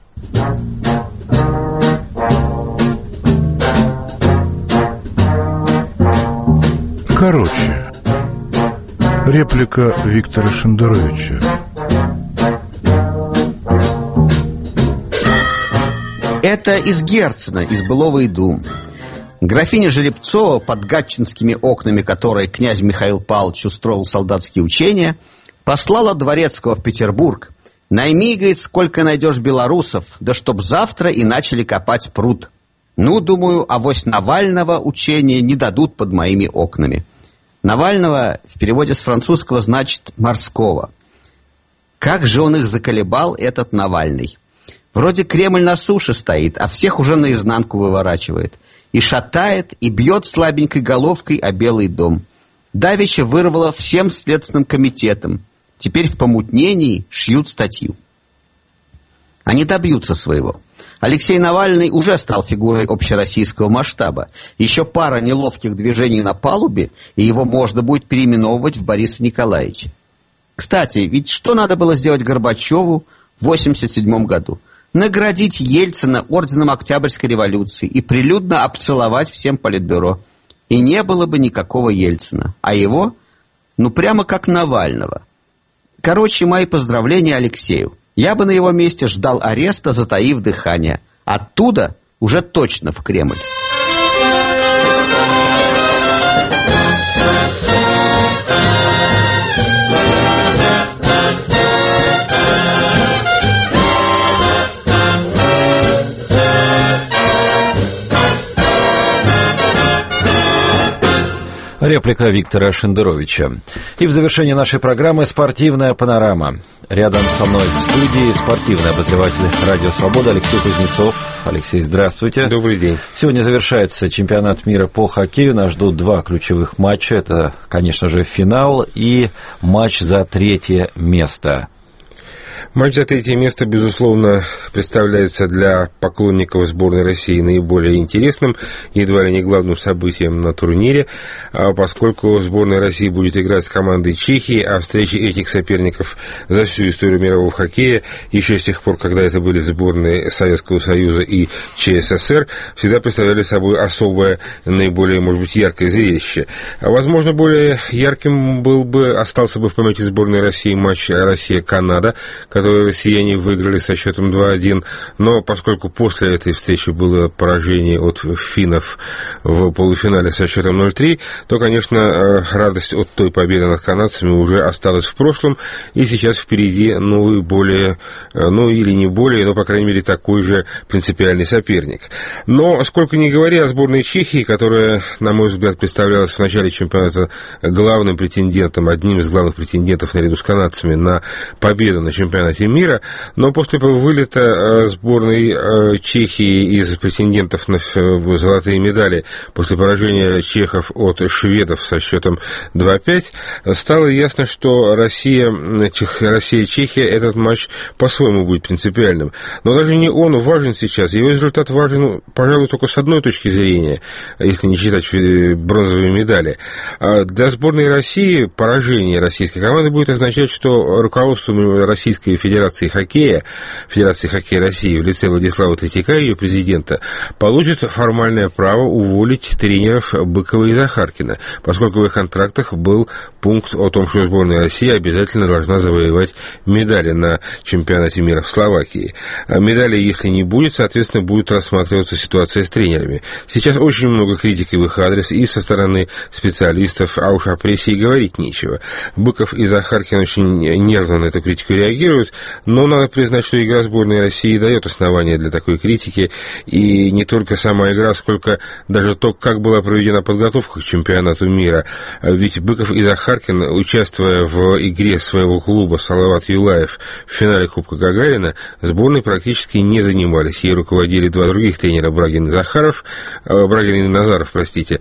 Короче, реплика Виктора Шендеровича. Это из Герцена, из былого иду. Графиня Жеребцова, под гатчинскими окнами которой князь Михаил Павлович устроил солдатские учения, послала Дворецкого в Петербург. «Найми, — говорит, — сколько найдешь белорусов, да чтоб завтра и начали копать пруд. Ну, думаю, авось Навального учения не дадут под моими окнами». Навального в переводе с французского значит «морского». Как же он их заколебал, этот Навальный. Вроде Кремль на суше стоит, а всех уже наизнанку выворачивает. И шатает, и бьет слабенькой головкой о Белый дом. Давеча вырвало всем следственным комитетам. Теперь в помутнении шьют статью. Они добьются своего. Алексей Навальный уже стал фигурой общероссийского масштаба. Еще пара неловких движений на палубе, и его можно будет переименовывать в Бориса Николаевича. Кстати, ведь что надо было сделать Горбачеву в 1987 году? Наградить Ельцина орденом Октябрьской революции и прилюдно обцеловать всем политбюро. И не было бы никакого Ельцина. А его, ну прямо как Навального. Короче, мои поздравления Алексею. Я бы на его месте ждал ареста, затаив дыхание. Оттуда уже точно в Кремль. Реплика Виктора Шендеровича. И в завершении нашей программы «Спортивная панорама». Рядом со мной в студии спортивный обозреватель «Радио Свобода» Алексей Кузнецов. Алексей, здравствуйте. Добрый день. Сегодня завершается чемпионат мира по хоккею. Нас ждут два ключевых матча. Это, конечно же, финал и матч за третье место. Матч за третье место, безусловно, представляется для поклонников сборной России наиболее интересным, едва ли не главным событием на турнире, поскольку сборная России будет играть с командой Чехии, а встречи этих соперников за всю историю мирового хоккея, еще с тех пор, когда это были сборные Советского Союза и ЧССР, всегда представляли собой особое, наиболее, может быть, яркое зрелище. Возможно, более ярким остался бы в памяти сборной России матч Россия-Канада, который россияне выиграли со счетом 2-1, но поскольку после этой встречи было поражение от финнов в полуфинале со счетом 0-3, то, конечно, радость от той победы над канадцами уже осталась в прошлом, и сейчас впереди новый более, или не более, но, по крайней мере, такой же принципиальный соперник. Но, сколько ни говори о сборной Чехии, которая, на мой взгляд, представлялась в начале чемпионата главным претендентом, одним из главных претендентов наряду с канадцами на победу на чемпионате мира, но после вылета сборной Чехии из претендентов на золотые медали после поражения чехов от шведов со счетом 2-5, стало ясно, что Россия-Чехия этот матч по-своему будет принципиальным. Но даже не он важен сейчас, его результат важен, пожалуй, только с одной точки зрения, если не считать бронзовые медали. Для сборной России поражение российской команды будет означать, что руководство Российской Федерации хоккея России в лице Владислава Третьяка, ее президента, получит формальное право уволить тренеров Быкова и Захаркина, поскольку в их контрактах был пункт о том, что сборная России обязательно должна завоевать медали на чемпионате мира в Словакии. Медали, если не будет, соответственно, будет рассматриваться ситуация с тренерами. Сейчас очень много критики в их адрес и со стороны специалистов, а уж о прессе и говорить нечего. Быков и Захаркин очень нервно на эту критику реагируют, но надо признать, что игра сборной России дает основания для такой критики, и не только сама игра, сколько даже то, как была проведена подготовка к чемпионату мира. Ведь Быков и Захаркин, участвуя в игре своего клуба Салават Юлаев в финале Кубка Гагарина, сборной практически не занимались. Ей руководили два других тренера, Брагин и Назаров,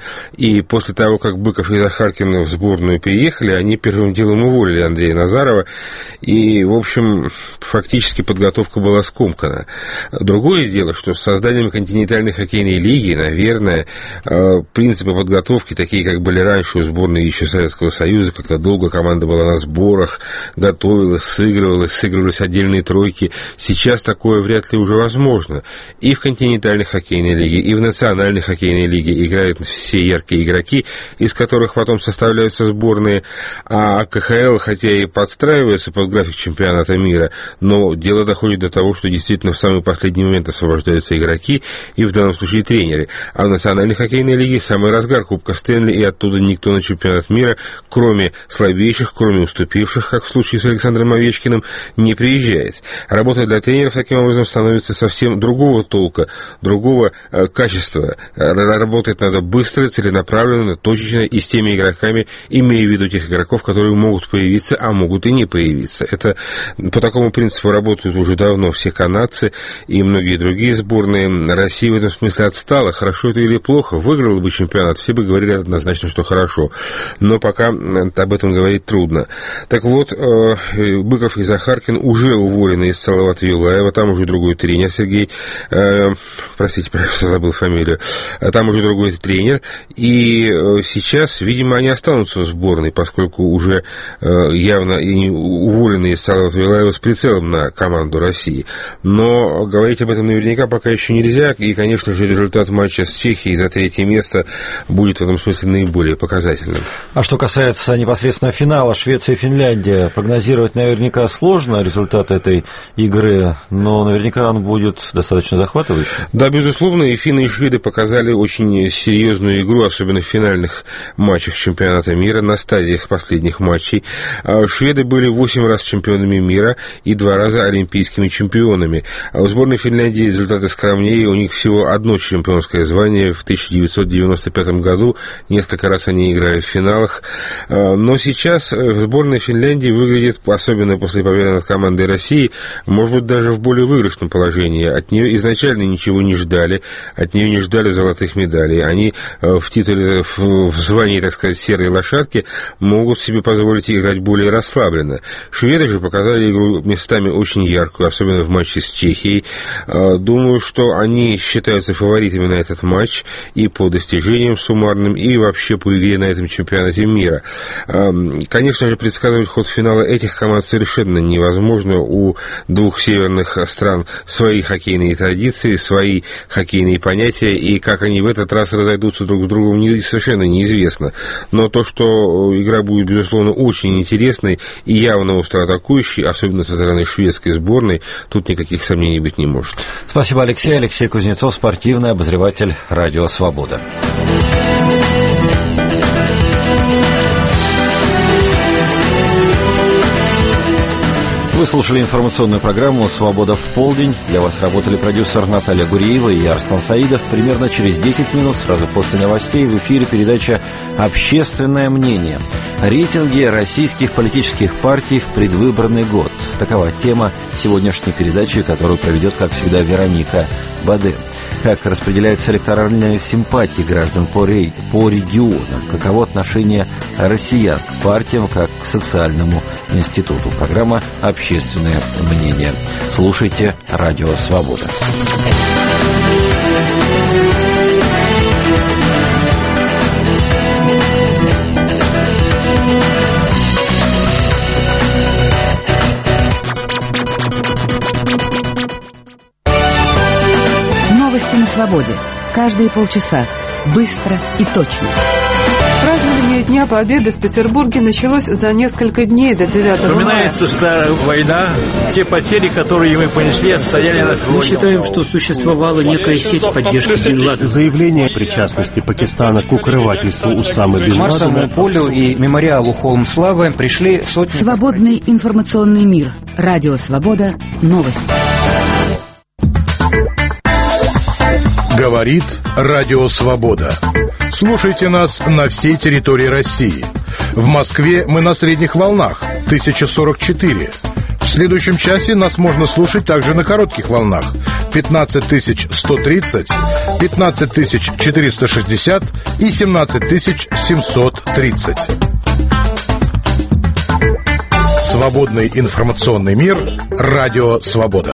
и после того, как Быков и Захаркин в сборную переехали, они первым делом уволили Андрея Назарова, и, в общем, фактически подготовка была скомкана. Другое дело, что с созданием континентальной хоккейной лиги, наверное, принципы подготовки, такие, как были раньше у сборной еще Советского Союза, когда долго команда была на сборах, готовилась, сыгрывались отдельные тройки, сейчас такое вряд ли уже возможно. И в континентальной хоккейной лиге, и в национальной хоккейной лиге играют все яркие игроки, из которых потом составляются сборные, а КХЛ, хотя и подстраивается под график чемпионата чемпионата мира, но дело доходит до того, что действительно в самый последний момент освобождаются игроки, и в данном случае тренеры. А в Национальной хоккейной лиге самый разгар Кубка Стэнли, и оттуда никто на чемпионат мира, кроме слабейших, кроме уступивших, как в случае с Александром Овечкиным, не приезжает. Работа для тренеров таким образом становится совсем другого толка, другого качества. Работать надо быстро, целенаправленно, точечно и с теми игроками, имея в виду тех игроков, которые могут появиться, а могут и не появиться. Это по такому принципу работают уже давно все канадцы и многие другие сборные. Россия в этом смысле отстала. Хорошо это или плохо? Выиграла бы чемпионат, все бы говорили однозначно, что хорошо. Но пока об этом говорить трудно. Так вот, Быков и Захаркин уже уволены из Салавата Юлаева, там уже другой тренер Сергей, простите, просто забыл фамилию, там уже другой тренер, и сейчас, видимо, они останутся в сборной, поскольку уже явно уволены из Салавата Юлаева с прицелом на команду России. Но говорить об этом наверняка пока еще нельзя, и, конечно же, результат матча с Чехией за третье место будет в этом смысле наиболее показательным. А что касается непосредственно финала Швеция и Финляндия, прогнозировать наверняка сложно результат этой игры, но наверняка он будет достаточно захватывающий. Да, безусловно, и финны, и шведы показали очень серьезную игру, особенно в финальных матчах чемпионата мира, на стадиях последних матчей. Шведы были 8 раз чемпионами мира и 2 раза олимпийскими чемпионами. А у сборной Финляндии результаты скромнее, у них всего одно чемпионское звание в 1995 году, несколько раз они играли в финалах. Но сейчас сборная Финляндии выглядит, особенно после победы над командой России, может быть, даже в более выигрышном положении. От нее изначально ничего не ждали, от нее не ждали золотых медалей. Они в титуле, в звании, так сказать, серой лошадки могут себе позволить играть более расслабленно. Шведы же показали игру местами очень яркую, особенно в матче с Чехией. Думаю, что они считаются фаворитами на этот матч и по достижениям суммарным, и вообще по игре на этом чемпионате мира. Конечно же, предсказывать ход финала этих команд совершенно невозможно. У двух северных стран свои хоккейные традиции, свои хоккейные понятия, и как они в этот раз разойдутся друг с другом, совершенно неизвестно. Но то, что игра будет, безусловно, очень интересной и явно остроатакующей, особенно со стороны шведской сборной, тут никаких сомнений быть не может. Спасибо, Алексей. Алексей Кузнецов, спортивный обозреватель «Радио Свобода». Вы слушали информационную программу «Свобода в полдень». Для вас работали продюсер Наталья Гуреева и я, Арслан Саидов. Примерно через 10 минут, сразу после новостей, в эфире передача «Общественное мнение». Рейтинги российских политических партий в предвыборный год. Такова тема сегодняшней передачи, которую проведет, как всегда, Вероника Баден. Как распределяются электоральные симпатии граждан по регионам, каково отношение россиян к партиям как к социальному институту. Программа «Общественное мнение». Слушайте «Радио Свобода». Новости на свободе. Каждые полчаса. Быстро и точно. Празднование Дня Победы в Петербурге началось за несколько дней до 9 мая. Вспоминается старая война, те потери, которые мы понесли, отстояли на фронте. Мы считаем, что существовала некая сеть поддержки Бен Ладена. Заявление о причастности Пакистана к укрывательству Усамы Бен Ладена. Марсовому полю и мемориалу Холм Славы пришли сотни... Свободный информационный мир. Радио Свобода. Новости. Говорит Радио Свобода. Слушайте нас на всей территории России. В Москве мы на средних волнах 1044. В следующем часе нас можно слушать также на коротких волнах 15130, 15460 и 17730. Свободный информационный мир. Радио Свобода.